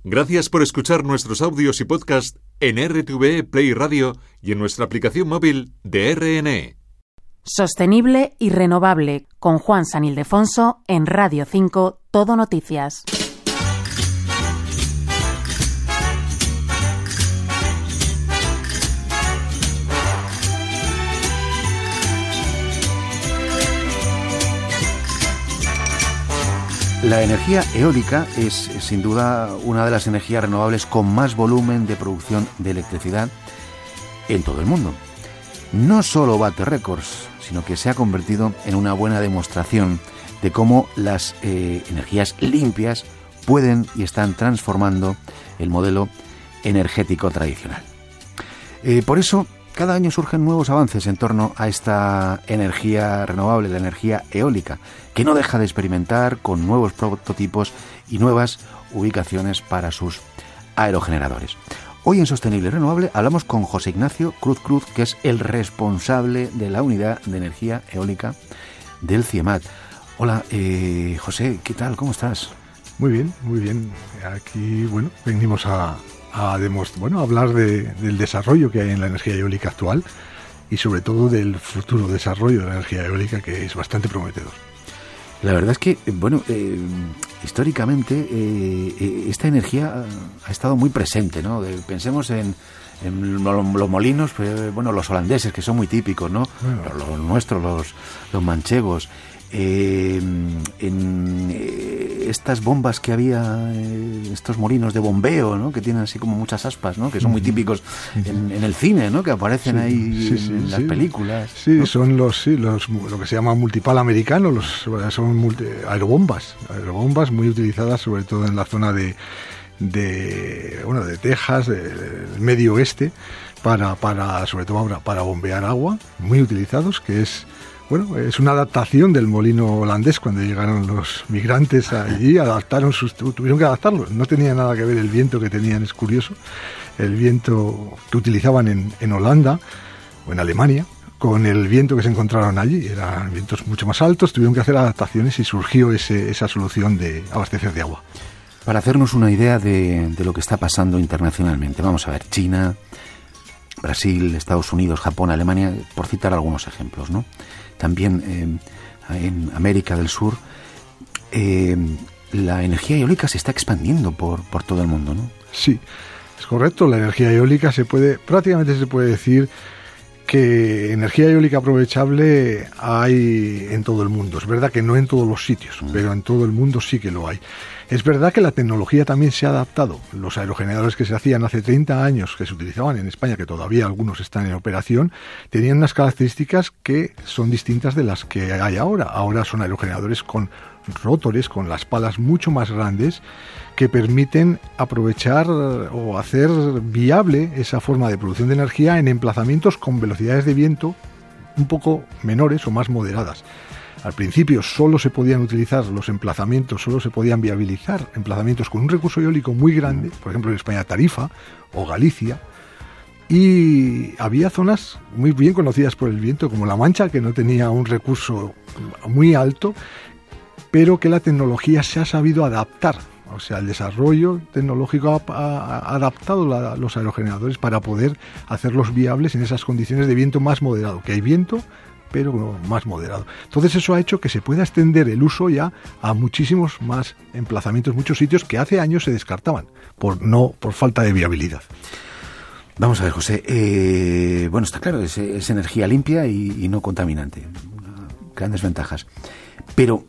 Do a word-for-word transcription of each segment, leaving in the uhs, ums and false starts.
Gracias por escuchar nuestros audios y podcast en R T V E Play Radio y en nuestra aplicación móvil de R N E. Sostenible y renovable, con Juan San Ildefonso en Radio cinco, Todo Noticias. La energía eólica es, es sin duda una de las energías renovables con más volumen de producción de electricidad en todo el mundo. No solo bate récords, sino que se ha convertido en una buena demostración de cómo las eh, energías limpias pueden y están transformando el modelo energético tradicional. Eh, por eso, cada año surgen nuevos avances en torno a esta energía renovable, la energía eólica, que no deja de experimentar con nuevos prototipos y nuevas ubicaciones para sus aerogeneradores. Hoy en Sostenible y Renovable hablamos con José Ignacio Cruz Cruz, que es el responsable de la unidad de energía eólica del CIEMAT. Hola, eh, José, ¿qué tal? ¿Cómo estás? Muy bien, muy bien. Aquí, bueno, venimos a, a, demostrar, bueno, a hablar de, del desarrollo que hay en la energía eólica actual y sobre todo del futuro desarrollo de la energía eólica, que es bastante prometedor. La verdad es que, bueno, eh, históricamente eh, esta energía ha estado muy presente, ¿no? Pensemos en, en los molinos, pues, bueno, los holandeses, que son muy típicos, ¿no? Bueno. Los, los nuestros, los, los manchegos. Eh, en eh, estas bombas que había, eh, estos molinos de bombeo, ¿no? Que tienen así como muchas aspas, ¿no? Que son muy típicos en, en el cine, ¿no? Que aparecen sí, ahí sí, sí, en las sí. películas. Sí, ¿no? son los, sí, los lo que se llama multipal americano, los, son multi, aerobombas, aerobombas muy utilizadas sobre todo en la zona de, de bueno, de Texas, de, del medio oeste, para, para sobre todo para, para bombear agua, muy utilizados, que es Bueno, es una adaptación del molino holandés. Cuando llegaron los migrantes allí, adaptaron sus, tuvieron que adaptarlo. No tenía nada que ver el viento que tenían, es curioso, el viento que utilizaban en, en Holanda o en Alemania, con el viento que se encontraron allí. Eran vientos mucho más altos, tuvieron que hacer adaptaciones y surgió ese, esa solución de abastecer de agua. Para hacernos una idea de, de lo que está pasando internacionalmente, vamos a ver, China, Brasil, Estados Unidos, Japón, Alemania, por citar algunos ejemplos, ¿no? También eh, en América del Sur, eh, la energía eólica se está expandiendo por, por todo el mundo, ¿no? Sí, es correcto. La energía eólica se puede, prácticamente se puede decir que energía eólica aprovechable hay en todo el mundo. Es verdad que no en todos los sitios, mm. pero en todo el mundo sí que lo hay. Es verdad que la tecnología también se ha adaptado. Los aerogeneradores que se hacían hace treinta años, que se utilizaban en España, que todavía algunos están en operación, tenían unas características que son distintas de las que hay ahora. Ahora son aerogeneradores con rotores, con las palas mucho más grandes, que permiten aprovechar o hacer viable esa forma de producción de energía en emplazamientos con velocidades de viento un poco menores o más moderadas. Al principio solo se podían utilizar los emplazamientos, solo se podían viabilizar emplazamientos con un recurso eólico muy grande, por ejemplo en España Tarifa o Galicia, y había zonas muy bien conocidas por el viento, como La Mancha, que no tenía un recurso muy alto, pero que la tecnología se ha sabido adaptar. O sea, el desarrollo tecnológico ha, ha adaptado la, los aerogeneradores para poder hacerlos viables en esas condiciones de viento más moderado, que hay viento, pero más moderado. Entonces eso ha hecho que se pueda extender el uso ya a muchísimos más emplazamientos, muchos sitios que hace años se descartaban por no por falta de viabilidad. Vamos a ver, José, eh, bueno, está claro, es, es energía limpia y, y no contaminante, grandes ventajas, pero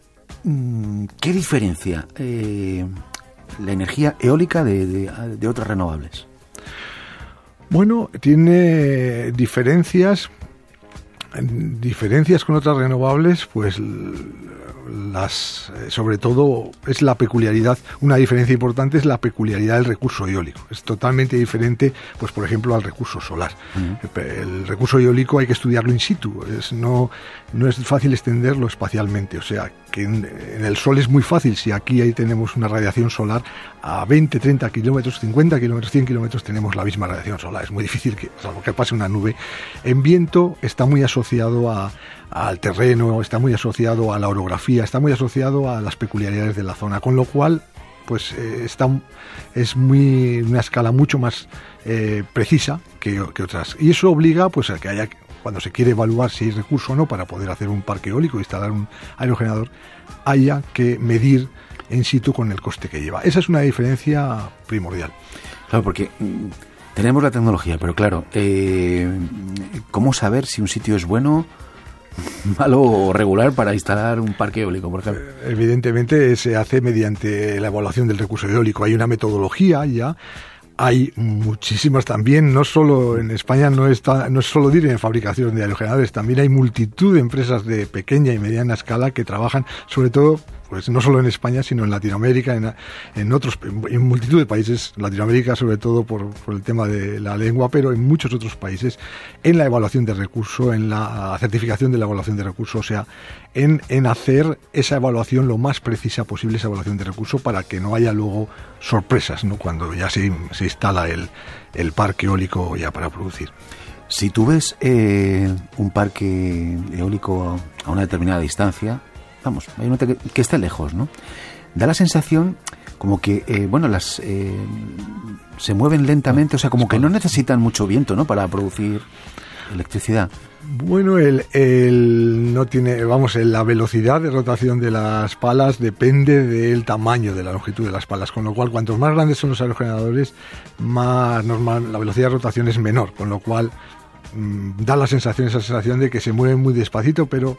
¿qué diferencia eh, la energía eólica de, de, de otras renovables? Bueno, tiene diferencias diferencias con otras renovables, pues las sobre todo es la peculiaridad. Una diferencia importante es la peculiaridad del recurso eólico. Es totalmente diferente, pues por ejemplo, al recurso solar. Uh-huh. El recurso eólico hay que estudiarlo in situ. Es no no es fácil extenderlo espacialmente. O sea, que en, en el sol es muy fácil. Si aquí ahí tenemos una radiación solar a veinte, treinta kilómetros, cincuenta kilómetros, cien kilómetros tenemos la misma radiación solar. Es muy difícil que, salvo que pase una nube. En viento está muy asociado a al terreno, está muy asociado a la orografía, está muy asociado a las peculiaridades de la zona, con lo cual pues eh, está, es muy una escala mucho más eh, precisa que, que otras. Y eso obliga pues a que haya, cuando se quiere evaluar si hay recurso o no para poder hacer un parque eólico, instalar un aerogenerador, haya que medir in situ con el coste que lleva. Esa es una diferencia primordial. Claro, porque mm, tenemos la tecnología, pero claro, eh, ¿cómo saber si un sitio es bueno, malo o regular para instalar un parque eólico, por ejemplo? Evidentemente se hace mediante la evaluación del recurso eólico. Hay una metodología ya. Hay muchísimas también, no solo en España, no está, no es solo D I R en fabricación de aerogeneradores, también hay multitud de empresas de pequeña y mediana escala que trabajan, sobre todo, pues no solo en España, sino en Latinoamérica, en, en otros, en multitud de países, Latinoamérica sobre todo por, por el tema de la lengua, pero en muchos otros países, en la evaluación de recurso, en la certificación de la evaluación de recurso, o sea, en, en hacer esa evaluación lo más precisa posible, esa evaluación de recurso, para que no haya luego sorpresas, ¿no?, cuando ya se, se instala el, el parque eólico ya para producir. Si tú ves eh, un parque eólico a una determinada distancia, vamos, hay un que, que esté lejos, ¿no? Da la sensación como que, eh, bueno, las eh, se mueven lentamente, o sea, como que no necesitan mucho viento, ¿no?, para producir electricidad. Bueno, el, el no tiene, vamos, la velocidad de rotación de las palas depende del tamaño de la longitud de las palas, con lo cual cuantos más grandes son los aerogeneradores, más normal, la velocidad de rotación es menor, con lo cual mmm, da la sensación, esa sensación de que se mueven muy despacito, pero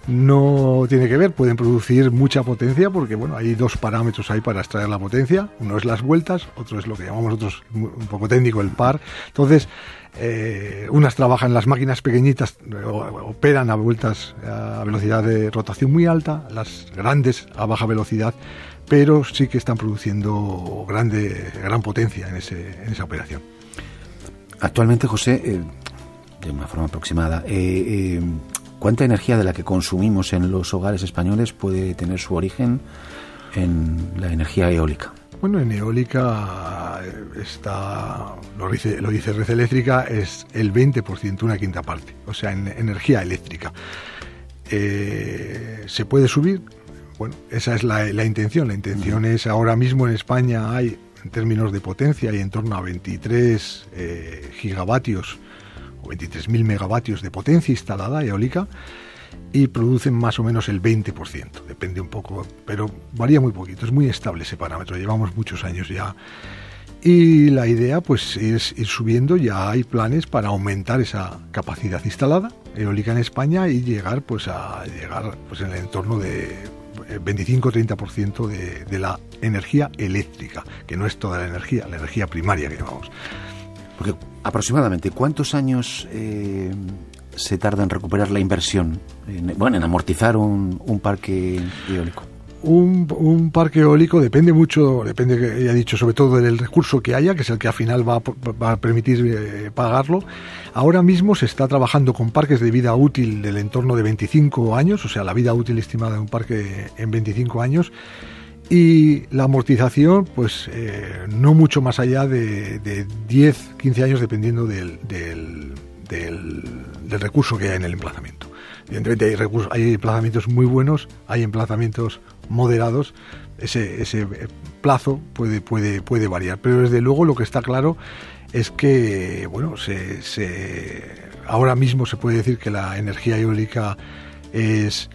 no tiene que ver, pueden producir mucha potencia porque, bueno, hay dos parámetros ahí para extraer la potencia, uno es las vueltas, otro es lo que llamamos nosotros un poco técnico el par. Entonces, Eh, unas trabajan, las máquinas pequeñitas operan a vueltas a velocidad de rotación muy alta, las grandes a baja velocidad, pero sí que están produciendo grande, gran potencia en, ese, en esa operación. Actualmente, José, eh, de una forma aproximada, eh, eh, ¿cuánta energía de la que consumimos en los hogares españoles puede tener su origen en la energía eólica? Bueno, en eólica está, lo dice, lo dice Red Eléctrica, es el veinte por ciento, una quinta parte, o sea, en energía eléctrica. Eh, ¿Se puede subir? Bueno, esa es la, la intención. La intención es, ahora mismo en España hay, en términos de potencia, hay en torno a veintitrés eh, gigavatios o veintitrés mil megavatios de potencia instalada eólica, y producen más o menos el veinte por ciento, depende un poco, pero varía muy poquito, es muy estable ese parámetro, llevamos muchos años ya. Y la idea pues es ir subiendo, ya hay planes para aumentar esa capacidad instalada eólica en España y llegar pues a llegar pues en el entorno de veinticinco a treinta por ciento de, de la energía eléctrica, que no es toda la energía, la energía primaria que llamamos. Porque aproximadamente, ¿cuántos años eh, se tarda en recuperar la inversión, en, bueno, en amortizar un, un parque eólico? Un, un parque eólico depende mucho, depende, ya he dicho, sobre todo del recurso que haya, que es el que al final va a, va a permitir eh, pagarlo. Ahora mismo se está trabajando con parques de vida útil del entorno de veinticinco años, o sea, la vida útil estimada de un parque en veinticinco años, y la amortización, pues eh, no mucho más allá de, de diez, quince años, dependiendo del, del, del, del recurso que haya en el emplazamiento. Evidentemente hay, recursos, hay emplazamientos muy buenos, hay emplazamientos moderados, ese, ese plazo puede, puede, puede variar, pero desde luego lo que está claro es que, bueno, se, se, ahora mismo se puede decir que la energía eólica es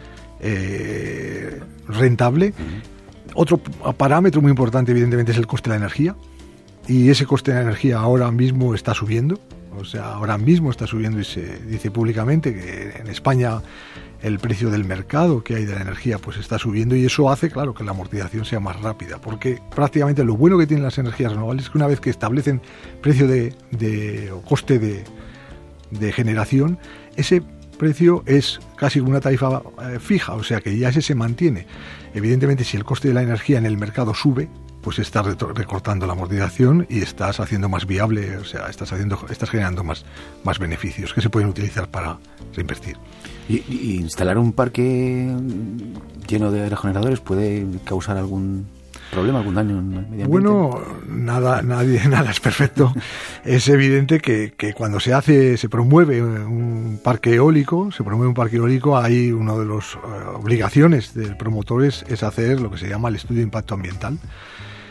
eh, rentable. Otro parámetro muy importante, evidentemente, es el coste de la energía, y ese coste de la energía ahora mismo está subiendo. O sea, ahora mismo está subiendo y se dice públicamente que en España el precio del mercado que hay de la energía pues está subiendo, y eso hace, claro, que la amortización sea más rápida, porque prácticamente lo bueno que tienen las energías renovables es que una vez que establecen precio de, de o coste de, de generación, ese precio es casi una tarifa eh, fija, o sea que ya ese se mantiene. Evidentemente, si el coste de la energía en el mercado sube, pues estás recortando la amortización y estás haciendo más viable, o sea, estás haciendo, estás generando más, más beneficios que se pueden utilizar para reinvertir. ¿Y, y instalar un parque lleno de aerogeneradores puede causar algún problema, algún daño en el medio ambiente? Bueno, nada, nadie, nada es perfecto. Es evidente que, que cuando se hace, se promueve un parque eólico, se promueve un parque eólico, hay una de las uh, obligaciones del promotor es, es hacer lo que se llama el estudio de impacto ambiental.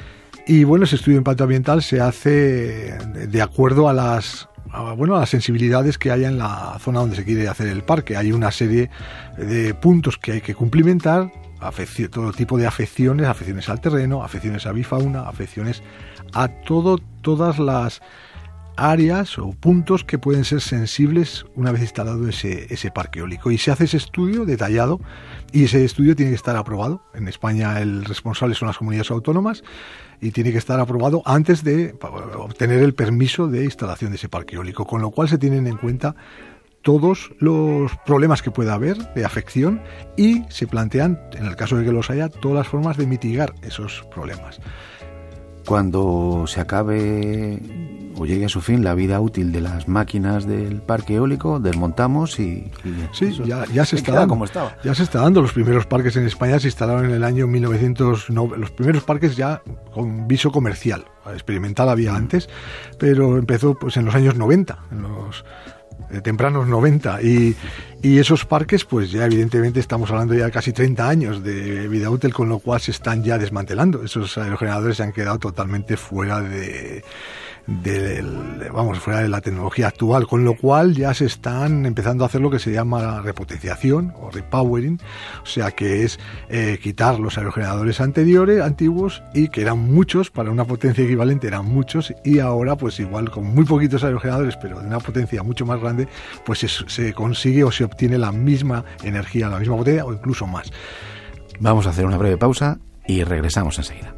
Y bueno, ese estudio de impacto ambiental se hace de acuerdo a las a, bueno, a las sensibilidades que haya en la zona donde se quiere hacer el parque. Hay una serie de puntos que hay que cumplimentar, afección, todo tipo de afecciones, afecciones al terreno, afecciones a bifauna, afecciones a todo, todas las áreas o puntos que pueden ser sensibles una vez instalado ese, ese parque eólico. Y se hace ese estudio detallado y ese estudio tiene que estar aprobado. En España el responsable son las comunidades autónomas y tiene que estar aprobado antes de obtener el permiso de instalación de ese parque eólico, con lo cual se tienen en cuenta todos los problemas que pueda haber de afección y se plantean, en el caso de que los haya, todas las formas de mitigar esos problemas. Cuando se acabe o llegue a su fin la vida útil de las máquinas del parque eólico, desmontamos y... y sí, eso, ya, ya se está dando. Como estaba. Ya se está dando. Los primeros parques en España se instalaron en el año mil novecientos noventa. Los primeros parques ya con viso comercial. Experimental había mm. antes, pero empezó pues en los años noventa, en los eh, tempranos noventa. Y, y esos parques, pues ya evidentemente estamos hablando ya de casi treinta años de vida útil, con lo cual se están ya desmantelando. Esos aerogeneradores se han quedado totalmente fuera de... De, de, vamos, fuera de la tecnología actual, con lo cual ya se están empezando a hacer lo que se llama repotenciación o repowering, o sea que es eh, quitar los aerogeneradores anteriores, antiguos, y que eran muchos, para una potencia equivalente eran muchos, y ahora pues igual con muy poquitos aerogeneradores, pero de una potencia mucho más grande, pues se, se consigue o se obtiene la misma energía, la misma potencia o incluso más. Vamos a hacer una breve pausa y regresamos enseguida.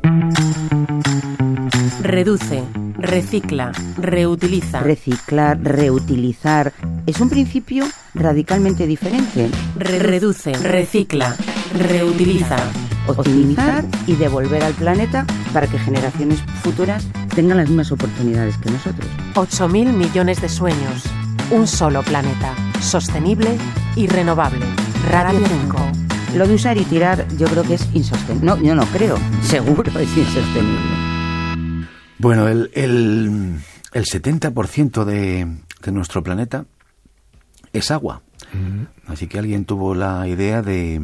Reduce, recicla, reutiliza. Reciclar, reutilizar, es un principio radicalmente diferente. Re- reduce, recicla, reutiliza. Optimizar y devolver al planeta para que generaciones futuras tengan las mismas oportunidades que nosotros. ocho mil millones de sueños. Un solo planeta. Sostenible y renovable. Radio cinco. Lo de usar y tirar yo creo que es insostenible. No, yo no creo. Seguro es insostenible. Bueno, el, el, el setenta por ciento de, de nuestro planeta es agua. Uh-huh. Así que alguien tuvo la idea de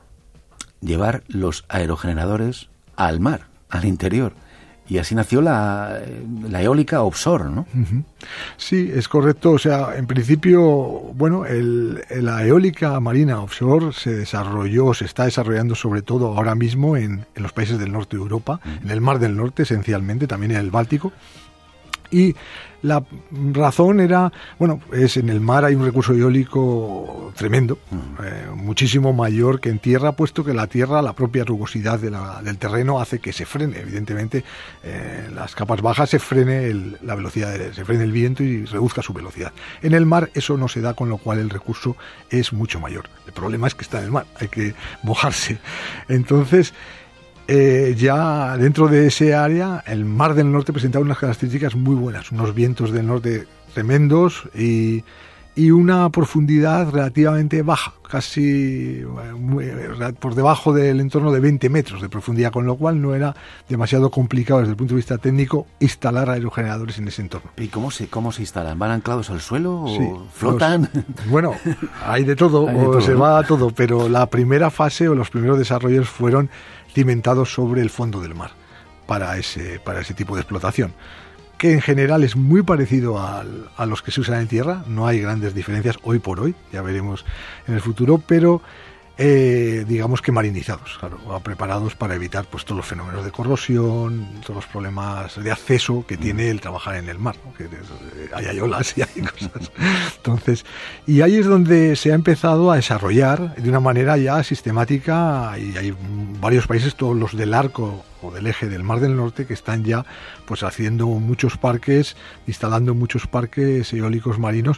llevar los aerogeneradores al mar, al interior. Y así nació la, la eólica offshore, ¿no? Uh-huh. Sí, es correcto. O sea, en principio, bueno, el, la eólica marina offshore se desarrolló, se está desarrollando sobre todo ahora mismo en, en los países del norte de Europa, uh-huh. en el Mar del Norte esencialmente, también en el Báltico. Y la razón era, bueno, es en el mar hay un recurso eólico tremendo, eh, muchísimo mayor que en tierra, puesto que la tierra, la propia rugosidad de la, del terreno hace que se frene, evidentemente, eh, las capas bajas se frene el, la velocidad, de, se frene el viento y reduzca su velocidad. En el mar eso no se da, con lo cual el recurso es mucho mayor. El problema es que está en el mar, hay que mojarse. Entonces, Eh, ya dentro de ese área, el Mar del Norte presentaba unas características muy buenas, unos vientos del norte tremendos y, y una profundidad relativamente baja, casi muy, por debajo del entorno de veinte metros de profundidad, con lo cual no era demasiado complicado desde el punto de vista técnico instalar aerogeneradores en ese entorno. ¿Y cómo se, cómo se instalan? ¿Van anclados al suelo o sí, flotan? Los, bueno, hay de todo, hay de o todo, se ¿no? va a todo, pero la primera fase o los primeros desarrollos fueron cimentados sobre el fondo del mar para ese, para ese tipo de explotación, que en general es muy parecido al, a los que se usan en tierra. No hay grandes diferencias hoy por hoy, ya veremos en el futuro, pero eh, digamos que marinizados, claro, preparados para evitar pues todos los fenómenos de corrosión, todos los problemas de acceso que tiene el trabajar en el mar, ¿no? Que hay, hay olas y hay cosas. Entonces, y ahí es donde se ha empezado a desarrollar de una manera ya sistemática, y hay varios países, todos los del arco o del eje del Mar del Norte, que están ya pues haciendo muchos parques, instalando muchos parques eólicos marinos.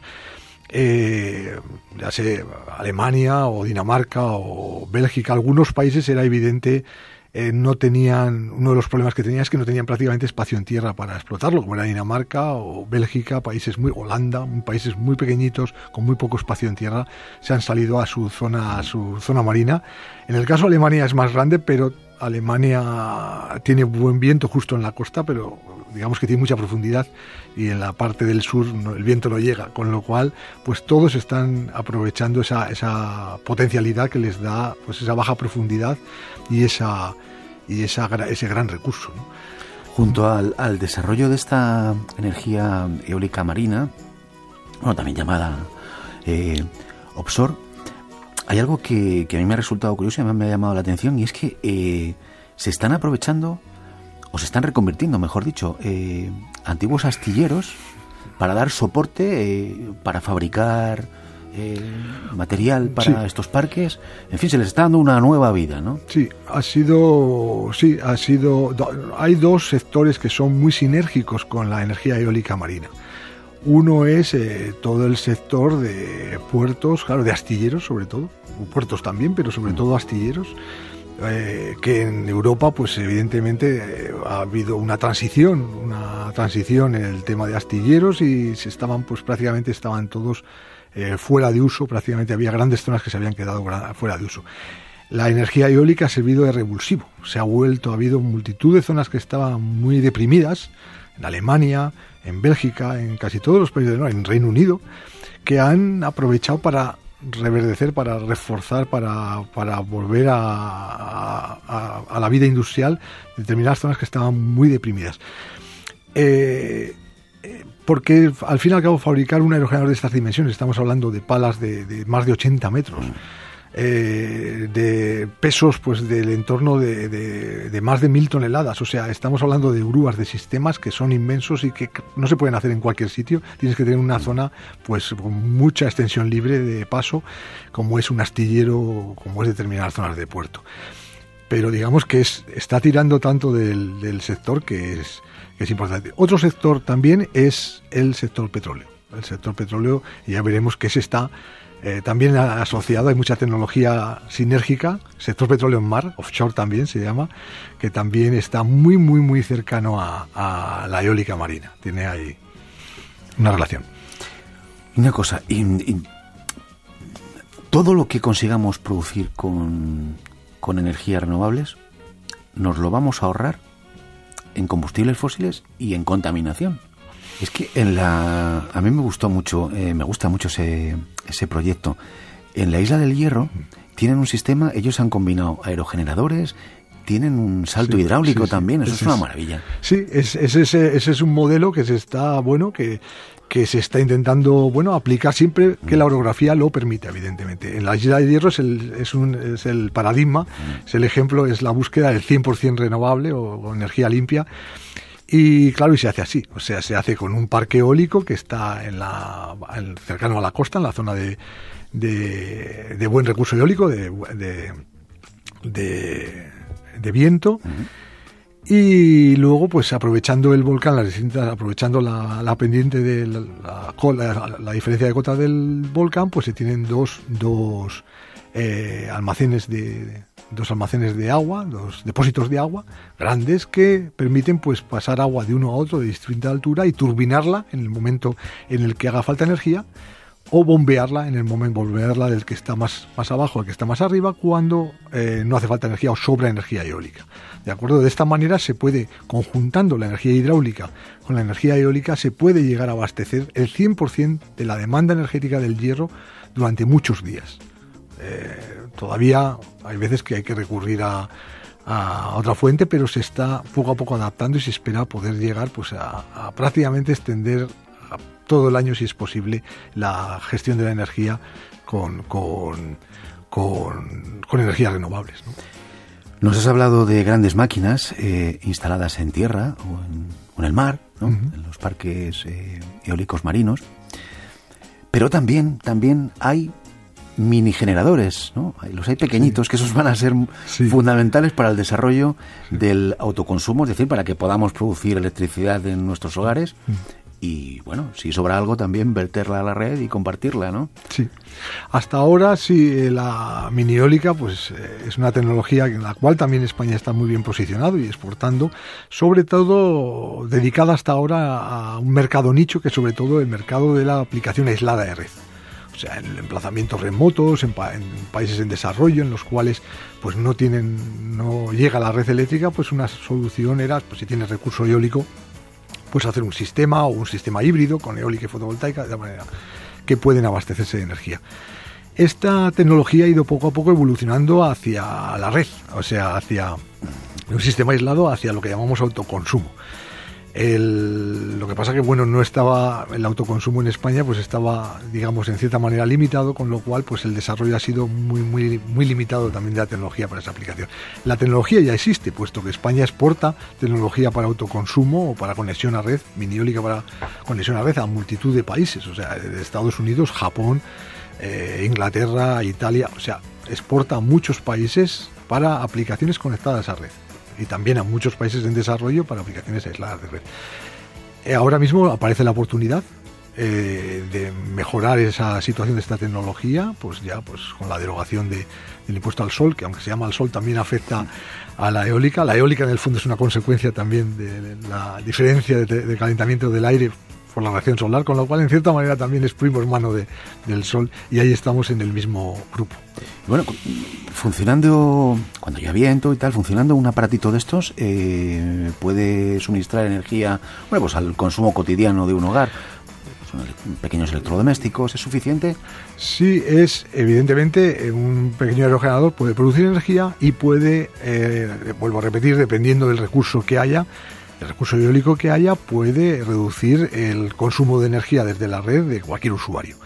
Eh, ya sé, Alemania o Dinamarca o Bélgica, algunos países era evidente, eh, no tenían, uno de los problemas que tenían es que no tenían prácticamente espacio en tierra para explotarlo, como era Dinamarca o Bélgica, países muy, Holanda, países muy pequeñitos con muy poco espacio en tierra, se han salido a su zona, a su zona marina. En el caso de Alemania es más grande, pero Alemania tiene buen viento justo en la costa, pero digamos que tiene mucha profundidad y en la parte del sur no, el viento no llega, con lo cual pues todos están aprovechando esa, esa potencialidad que les da pues esa baja profundidad y esa y esa ese gran recurso, ¿no? Junto al, al desarrollo de esta energía eólica marina, bueno, también llamada eh, offshore, hay algo que, que a mí me ha resultado curioso y me ha llamado la atención, y es que eh, se están aprovechando, o se están reconvirtiendo, mejor dicho, eh, antiguos astilleros para dar soporte, eh, para fabricar eh, material para sí. estos parques. En fin, se les está dando una nueva vida, ¿no? Sí, ha sido, sí, ha sido, do, hay dos sectores que son muy sinérgicos con la energía eólica marina. Uno es eh, todo el sector de puertos, claro, de astilleros sobre todo, puertos también, pero sobre todo astilleros, eh, que en Europa, pues evidentemente eh, ha habido una transición, una transición en el tema de astilleros, y se estaban, pues prácticamente estaban todos eh, fuera de uso, prácticamente había grandes zonas que se habían quedado fuera de uso. La energía eólica ha servido de revulsivo, se ha vuelto, ha habido multitud de zonas que estaban muy deprimidas, en Alemania, en Bélgica, en casi todos los países, ¿no? En Reino Unido, que han aprovechado para reverdecer, para reforzar, para, para volver a, a, a la vida industrial determinadas zonas que estaban muy deprimidas. Eh, porque al fin y al cabo fabricar un aerogenerador de estas dimensiones, estamos hablando de palas de, de más de ochenta metros, Eh, de pesos pues del entorno de, de, de más de mil toneladas, o sea, estamos hablando de grúas, de sistemas que son inmensos y que no se pueden hacer en cualquier sitio. Tienes que tener una zona pues con mucha extensión libre de paso, como es un astillero, como es determinadas zonas de puerto. Pero digamos que es, está tirando tanto del, del sector que es, que es importante. Otro sector también es el sector petróleo. El sector petróleo, y ya veremos que se está Eh, también asociado, hay mucha tecnología sinérgica, sector petróleo en mar, offshore también se llama, que también está muy, muy, muy cercano a, a la eólica marina. Tiene ahí una relación. Una cosa, y, y, todo lo que consigamos producir con, con energías renovables, nos lo vamos a ahorrar en combustibles fósiles y en contaminación. Es que en la, a mí me gustó mucho, eh, me gusta mucho ese, ese proyecto. En la Isla del Hierro tienen un sistema, ellos han combinado aerogeneradores, tienen un salto sí, hidráulico sí, también, sí, eso es, es una maravilla. Sí, es, es ese, ese es un modelo que se está, bueno, que, que se está intentando, bueno, aplicar siempre que la orografía lo permita, evidentemente. En la Isla del Hierro es el, es un, es el paradigma, mm. es el ejemplo, es la búsqueda del cien por ciento renovable o, o energía limpia. Y claro, y se hace así, o sea, se hace con un parque eólico que está en la en, cercano a la costa, en la zona de, de, de buen recurso eólico, de, de, de, de viento. Uh-huh. Y luego, pues aprovechando el volcán, las distintas, aprovechando la, la pendiente de la, la, la, la diferencia de cota del volcán, pues se tienen dos, dos eh, almacenes de dos almacenes de agua, dos depósitos de agua grandes que permiten pues pasar agua de uno a otro de distinta altura y turbinarla en el momento en el que haga falta energía, o bombearla en el momento bombearla del que está más, más abajo al que está más arriba cuando eh, no hace falta energía o sobra energía eólica. De acuerdo, de esta manera se puede, conjuntando la energía hidráulica con la energía eólica, se puede llegar a abastecer el cien por ciento de la demanda energética del Hierro durante muchos días. Eh, todavía hay veces que hay que recurrir a, a otra fuente, pero se está poco a poco adaptando y se espera poder llegar pues a, a prácticamente extender a todo el año, si es posible, la gestión de la energía con, con, con, con energías renovables, ¿no? Nos has hablado de grandes máquinas eh, instaladas en tierra o en, o en el mar, ¿no? Uh-huh. En los parques eh, eólicos marinos, pero también, también hay mini generadores, ¿no? Los hay pequeñitos, sí, que esos van a ser sí. fundamentales para el desarrollo sí. del autoconsumo, es decir, para que podamos producir electricidad en nuestros hogares sí. y, bueno, si sobra algo también verterla a la red y compartirla, ¿no? Sí. Hasta ahora sí, la mini eólica pues es una tecnología en la cual también España está muy bien posicionado y exportando, sobre todo dedicada hasta ahora a un mercado nicho, que es sobre todo el mercado de la aplicación aislada de red. O sea, en emplazamientos remotos, en, pa- en países en desarrollo, en los cuales pues no tienen, no llega la red eléctrica, pues una solución era, pues si tienes recurso eólico, pues hacer un sistema o un sistema híbrido con eólica y fotovoltaica, de manera que pueden abastecerse de energía. Esta tecnología ha ido poco a poco evolucionando hacia la red, o sea, hacia un sistema aislado hacia lo que llamamos autoconsumo. El, lo que pasa que bueno, no estaba el autoconsumo en España, pues estaba, digamos, en cierta manera limitado, con lo cual pues el desarrollo ha sido muy muy muy limitado también de la tecnología para esa aplicación. La tecnología ya existe, puesto que España exporta tecnología para autoconsumo o para conexión a red, mini eólica para conexión a red a multitud de países, o sea, de Estados Unidos, Japón, eh, Inglaterra, Italia, o sea, exporta a muchos países para aplicaciones conectadas a red. Y también a muchos países en desarrollo para aplicaciones aisladas de red. Eh, ahora mismo aparece la oportunidad eh, de mejorar esa situación de esta tecnología, pues ya pues con la derogación de, del impuesto al sol, que aunque se llama al sol también afecta a la eólica. La eólica en el fondo es una consecuencia también de la diferencia de, de calentamiento del aire por la radiación solar, con lo cual en cierta manera también es primo hermano de, del sol, y ahí estamos en el mismo grupo. Bueno, funcionando, cuando haya viento y tal, funcionando un aparatito de estos, eh, puede suministrar energía, bueno, pues al consumo cotidiano de un hogar. Son pequeños electrodomésticos, ¿es suficiente? Sí, es evidentemente un pequeño aerogenerador, puede producir energía y puede, eh, vuelvo a repetir, dependiendo del recurso que haya, el recurso eólico que haya, puede reducir el consumo de energía desde la red de cualquier usuario.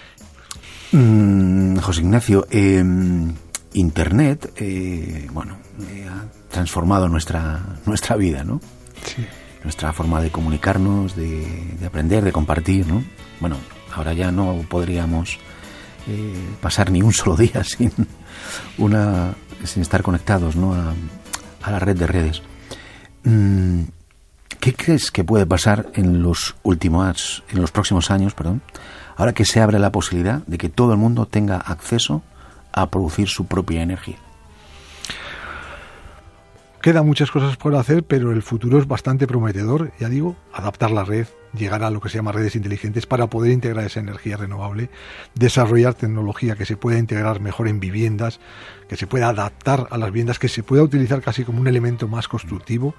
Mm, José Ignacio, eh, Internet, eh, bueno, eh, ha transformado nuestra nuestra vida, ¿no? Sí. Nuestra forma de comunicarnos, de, de aprender, de compartir, ¿no? Bueno, ahora ya no podríamos eh, pasar ni un solo día sin una sin estar conectados, ¿no? a, a la red de redes. Mm, ¿Qué crees que puede pasar en los últimos, en los próximos años, perdón, ahora que se abre la posibilidad de que todo el mundo tenga acceso a producir su propia energía? Quedan muchas cosas por hacer, pero el futuro es bastante prometedor. Ya digo, adaptar la red, llegar a lo que se llama redes inteligentes para poder integrar esa energía renovable, desarrollar tecnología que se pueda integrar mejor en viviendas, que se pueda adaptar a las viviendas, que se pueda utilizar casi como un elemento más constructivo.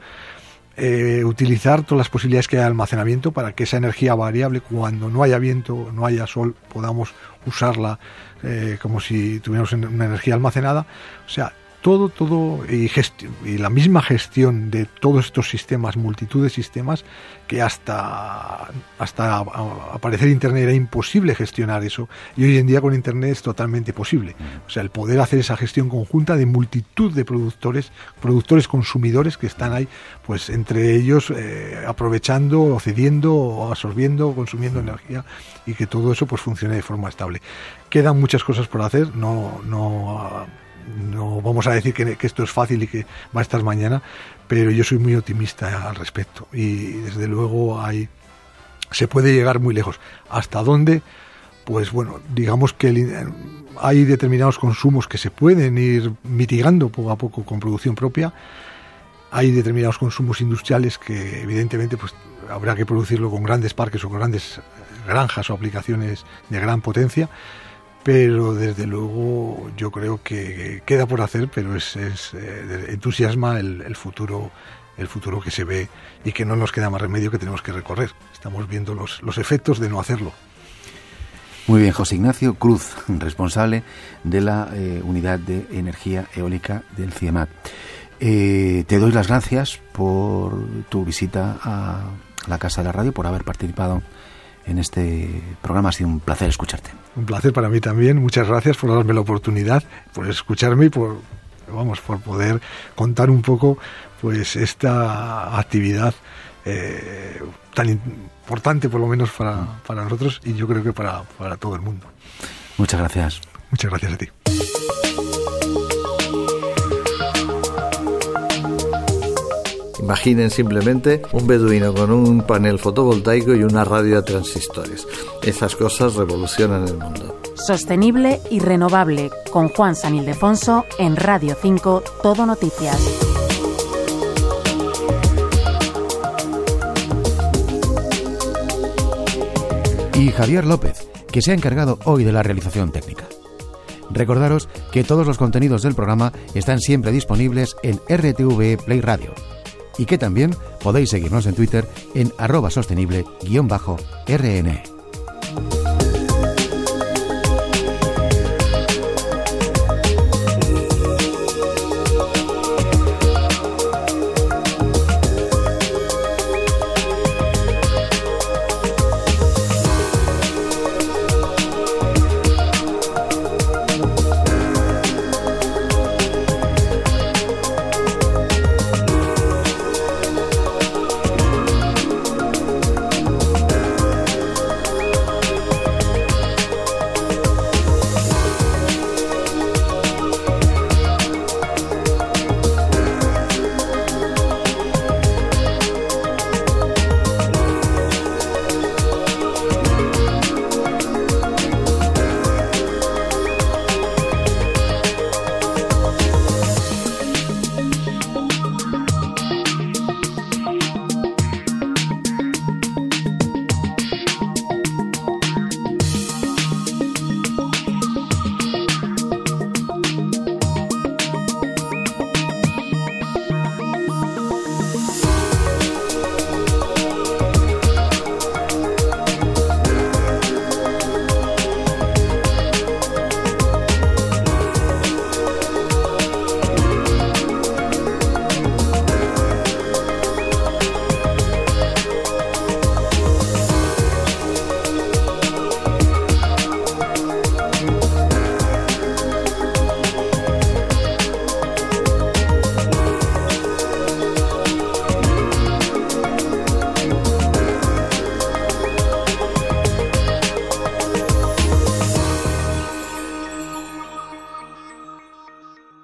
Eh, utilizar todas las posibilidades que hay de almacenamiento para que esa energía variable, cuando no haya viento, no haya sol, podamos usarla eh, como si tuviéramos una energía almacenada. O sea, todo, todo, y, gesti- y la misma gestión de todos estos sistemas, multitud de sistemas, que hasta, hasta a, a aparecer Internet era imposible gestionar eso, y hoy en día con Internet es totalmente posible. O sea, el poder hacer esa gestión conjunta de multitud de productores, productores consumidores que están ahí, pues entre ellos eh, aprovechando, o cediendo, o absorbiendo, o consumiendo energía, y que todo eso pues funcione de forma estable. Quedan muchas cosas por hacer, no... no No vamos a decir que, que esto es fácil y que va a estar mañana, pero yo soy muy optimista al respecto y desde luego hay, se puede llegar muy lejos. ¿Hasta dónde? Pues bueno, digamos que el, hay determinados consumos que se pueden ir mitigando poco a poco con producción propia. Hay determinados consumos industriales que evidentemente pues habrá que producirlo con grandes parques o con grandes granjas o aplicaciones de gran potencia. Pero desde luego yo creo que queda por hacer, pero es, es eh, entusiasma el, el futuro el futuro que se ve y que no nos queda más remedio que tenemos que recorrer. Estamos viendo los, los efectos de no hacerlo. Muy bien, José Ignacio Cruz, responsable de la eh, Unidad de Energía Eólica del CIEMAT. Eh, te doy las gracias por tu visita a la Casa de la Radio, por haber participado en este programa. Ha sido un placer escucharte. Un placer para mí también. Muchas gracias por darme la oportunidad, por escucharme y por, vamos, por poder contar un poco pues esta actividad eh, tan importante, por lo menos para, para nosotros, y yo creo que para, para todo el mundo. Muchas gracias. Muchas gracias a ti. Imaginen simplemente un beduino con un panel fotovoltaico y una radio a transistores. Esas cosas revolucionan el mundo. Sostenible y renovable, con Juan San Ildefonso en Radio cinco, Todo Noticias. Y Javier López, que se ha encargado hoy de la realización técnica. Recordaros que todos los contenidos del programa están siempre disponibles en R T V Play Radio, y que también podéis seguirnos en Twitter en arroba sostenible guión bajo R N.